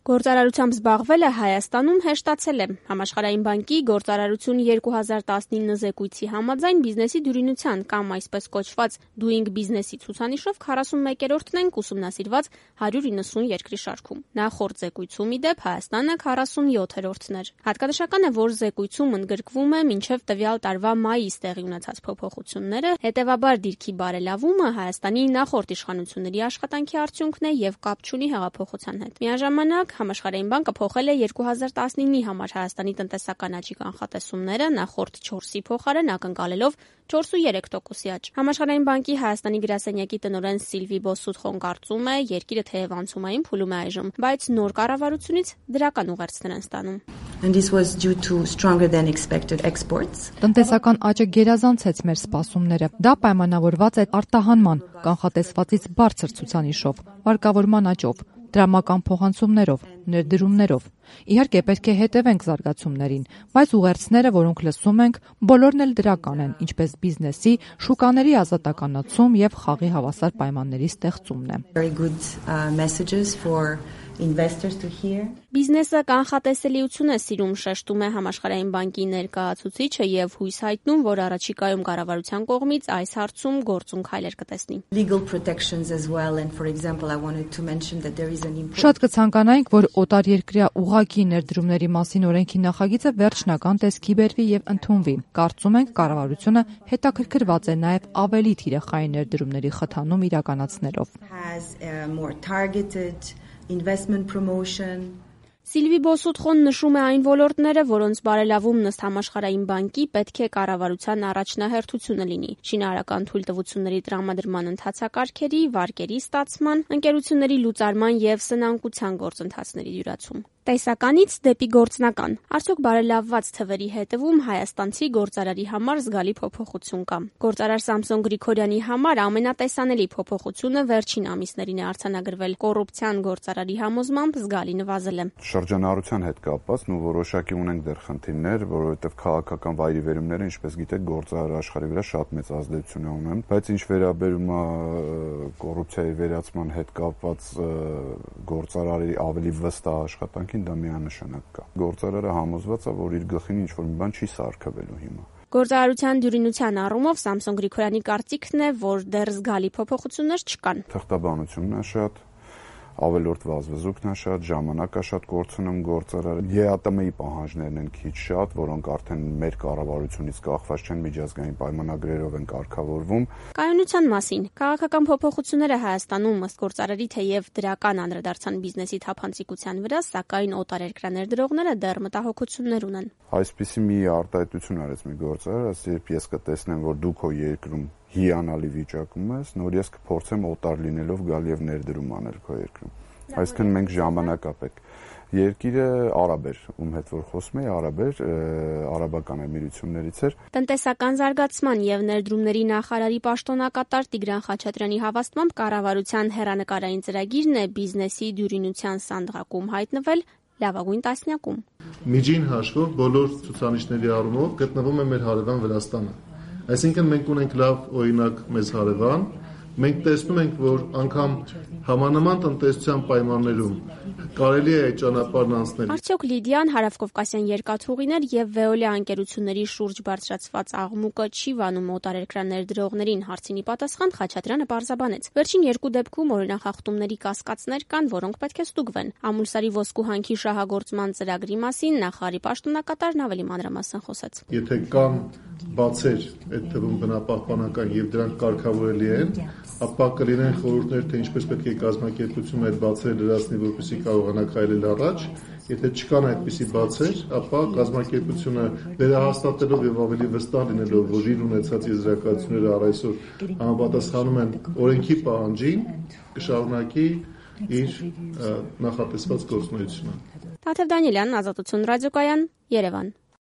Գործարարությամբ զբաղվելը Հայաստանում հեշտացել է։ Համաշխարհային բանկի գործարարություն 2019 զեկույցի համաձայն բիզնեսի դյուրինության կամ այսպես կոչված Doing Business-ի ցուցանիշով 41-րդն ենք ուսումնասիրված 190 երկրի շարքում։ Նախորդ զեկույցում ի դեպ Հայաստանը 47-րդն էր։ Հատկանշական է, որ զեկույցում ընդգրկվում է մինչև տվյալ տարվա մայիս տեղի ունեցած փոփոխությունները, հետևաբար դիրքի բարելավումը Հայաստանի նախորդ իշխանությունների աշխատանքի արդյունքն է եւ կապ չունի հեղափոխության հետ։ Միաժամանակ Համաշխարհային բանկը փոխել է 2019-ի համար Հայաստանի տնտեսական աճի կանխատեսումները նախորդ 4-ի փոխարեն ակնկալելով 4.3%-ի աճ։ Համաշխարհային բանկի Հայաստանի գրասենյակի տնօրեն Սիլվի Բոսուտխոն կարծում է, երկիրը թեև անցումային փուլում է այժմ, բայց նոր կառավարությունից դրական ուղերձներ են ստանում։ And this was due to stronger than expected exports. Տնտեսական աճը գերազանցեց մեր սպասումները։ Դա պայմանավորված է արտահանման կանխատեսվածից բարձր ցուցանիշով, վարկավորման աճով, դրամական փոխանցումներով, ներդրումներով։ Իհարկե պետք է հետևենք զարգացումներին, բայց ուղերձները, որոնք լսում ենք, բոլորն էլ դրական են, ինչպես բիզնեսի, շուկաների ազատականացում եւ խաղի հավասար պայմանների ստեղծումն է։ Very good messages for investors to hear. Բիզնեսը կանխատեսելիություն է սիրում, շեշտում է Համաշխարհային բանկի ներկայացուցիչը եւ հույս հայտնում, որ առաջիկայում կառավարության կողմից այս հարցում գործուն քայլեր կտեսնի։ Legal protections as well, and for example I wanted to mention that there is an important. Շատ կցանկանայինք, որ օտարերկրյա ուղղակի ներդրումների մասին օրենքի նախագիծը վերջնական տեսքի բերվի եւ ընդունվի։ Կարծում ենք կառավարությունը հետաքրքրված է նաեւ ավելի թիրախային ներդրումների խթանում իրականացնելով։ Has more targeted investment promotion. Սիլվի Բոսուտխոն նշում է այն ոլորտները, որոնց բարելավումն ըստ Համաշխարհային բանկի պետք է կառավարության առաջնահերթությունը լինի։ Շինարարական թույլտվությունների տրամադրման ընթացակարգերի, վարկերի ստացման, ընկերությունների լուծարման եւ սնանկության գործընթացների յուրացում։ Տեսականից դեպի գործնական։ Արդյոք բարելավված թվերի հետևում հայաստանցի գործարարի համար զգալի փոփոխություն կա։ Գործարար Սամսոն Գրիգորյանի համար ամենատեսանելի փոփոխությունը վերջին ամիսներին է արձանագրվել։ Կոռուպցիան գործարարի համոզմամբ զգալի նվազել է։ Շրջանառության հետ կապված ու որոշակի ունենք դեռ խնդիրներ, որովհետև քաղաքական վայրիվերումները, ինչպես գիտեք, գործարար աշխարհի վրա շատ մեծ ազդեցություն ունեն, բայց ինչ վերաբերում է կոռուպցիայի վերացման հետ կապված գործարարի ավելի վստահ աշխատանքին, դա միանշանակ կա։ Գործարարը համոզված է, որ իր գլխին ինչ-որ մի բան չի սարքվելու հիմա։ Գործարարության դյուրինության առումով Սամսոն Գրիգորյանի կարծիքն է, որ դեռ զգալի փոփոխություններ չկան։ Թղթաբանությունն է շատ, ավելորդ վազվզուկն է շատ, ժամանակը շատ կորցնում գործարարը։ ԵԱՏՄ-ի պահանջներն են քիչ շատ, որոնք արդեն մեր կառավարությունից կախված չեն, միջազգային պայմանագրերով են կարգավորվում։ Կայունության մասին քաղաքական փոփոխությունները Հայաստանում ըստ գործարարի թեև դրական անդրադարձան բիզնեսի թափանցիկության վրա, սակայն օտարերկրաներդրողները դեռ մտահոգություններ ունեն։ Այսպիսի մի արտահայտություն արեց մի գործարար, ասես երբ ես կտեսնեմ, որ դու քո երկրում հիանալի վիճակում ես, նոր ես կփորձեմ օտար լինելով գալ եւ ներդրում անել քո երկրում։ Այսինքն մենք ժամանակ ապեք։ Երկիրը արաբ էր, ում հետ որ խոսում էի, արաբական էմիրություններից էր։ Տնտեսական զարգացման եւ ներդրումների նախարարի պաշտոնակատար Տիգրան Խաչատրյանի հավաստմամբ կառավարության հեռանկարային ծրագիրն է բիզնեսի դյուրինության սանդղակում հայտնվել լավագույն տասնյակում։ Միջին հաշվով բոլոր ցուցանիշների առումով գտնվում է մեր հարևան Վրաստանը։ Այսինքն մենք ունենք լավ օրինակ մեզ հարևան, մենք տեսնում ենք, որ անգամ համանման տնտեսության պայմաններում կարելի է այդ ճանապարհն անցնել։ Արդյոք Լիդիան հարավկովկասյան երկաթուղիներ եւ Veolia ընկերությունների շուրջ բարձրացված աղմուկը չի վանում օտարերկրաներդրողներին հարցինի պատասխան Խաչատրյանը պարզաբանեց։ Վերջին երկու դեպքում օրինախախտումների կասկածներ կան, որոնք պետք է ստուգվեն։ Ամուլսարի ոսկու հանքի շահագործման ծրագրի մասին նախարարի պաշտոնակատարն ավելի մանրամասն խոսեց։ Եթե կան բացեր, այդ թվում բնապահպանական եւ դրանք կարգավորելի են, ապա կլինեն խորհուրդներ, թե ինչպես պետք է կազմակերպությունը այդ բացերը լրացնի, որպեսզի կարողանա քայլել առաջ։ Եթե չկան այդպիսի բացեր, ապա կազմակերպությունը վերահաստատելով եւ ավելի վստահ լինելով, որ իր ունեցած եզրակացությունները առ այսօր համապատասխանում են օրենքի պահանջին, կշարունակի իր նախատեսված գործունեությունը։ Թաթև Դանիելյան, Ազատություն ռադիոկայան, Երևան։